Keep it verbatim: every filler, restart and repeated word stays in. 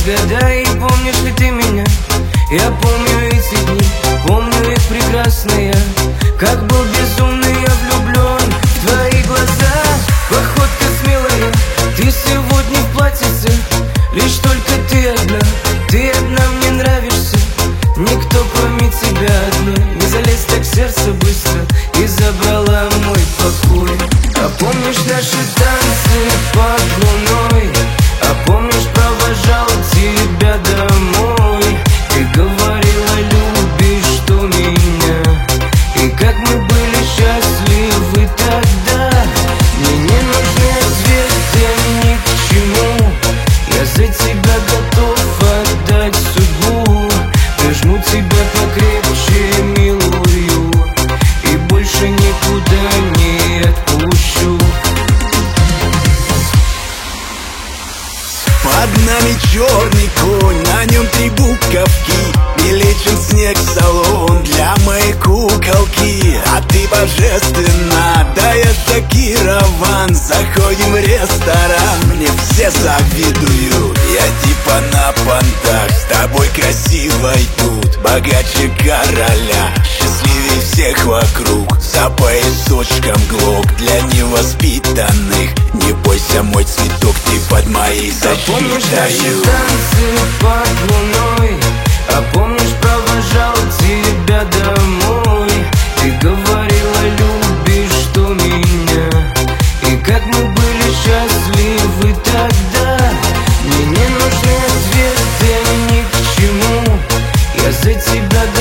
Отгадай, помнишь ли ты меня? Я помню эти дни, помню их прекрасные. Как был безумный я влюблен в твои глаза. Походка смелая, ты сегодня в платьице. Лишь только ты одна, ты одна мне нравишься. Никто кроме тебя одной не залез так в сердце быстро и забрала мой покой. А помнишь наши танцы под луной? А помнишь, провожал тебя домой? Ты говорила, любишь ты меня. И как мы были счастливы тогда. Мне не нужны ответы ни к чему. Я за тебя готов отдать судьбу. Прижму тебя покрепче, милую, и больше никуда не отпущу. Под нами черный конь, на нем три буковки. И лечим снег салон для моей куколки. А ты божественна, да я шокирован. Заходим в ресторан, мне все завидуют. Я типа на понтах, с тобой красивой тут. Богаче короля, счастливее всех вокруг. За поясочком глок для невоспитанных. Не бойся, мой цветок, ты под моей защитой. А помнишь наши танцы под луной? А помнишь, провожал тебя домой? Ты говорила, любишь ты меня. И как мы были счастливы тогда. Мне не нужны ответы ни к чему. Я за тебя